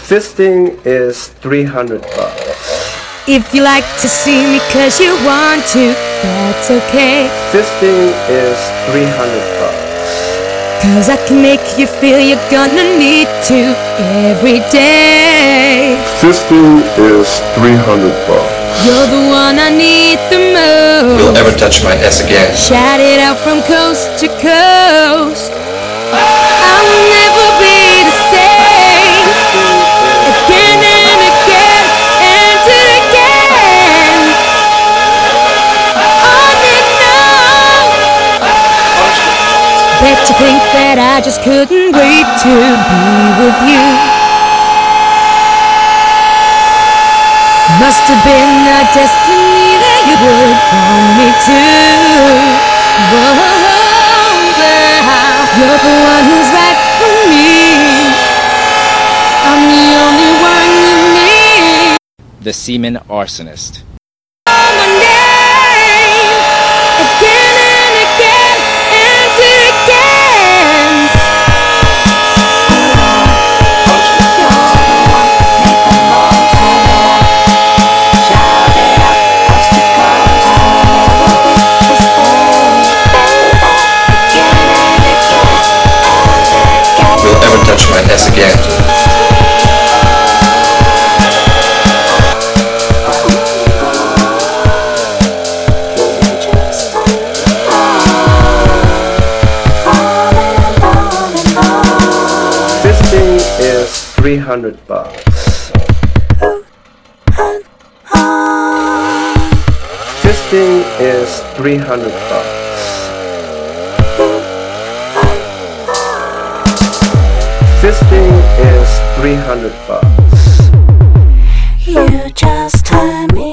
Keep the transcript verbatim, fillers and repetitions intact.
Fisting is three hundred bucks. If you like to see me cause you want to, that's okay. Fisting is three hundred bucks. Cause I can make you feel you're gonna need to every day. Fisting is three hundred bucks. You're the one I need the most. Will ever touch my ass again? Shout it out from coast to coast. I will never be the same. Again and again and again. On and on. Bet you think that I just couldn't wait to be with you. Must have been our destiny that you would want me to. Whoa, girl, you're the one who's right for me. I'm the only one you need. The Semen Arsonist. Call my name again and again and again. Will ever touch my ass again? Fisting is three hundred bucks. Fisting is three hundred bucks. Fisting is three hundred bucks. You just turn me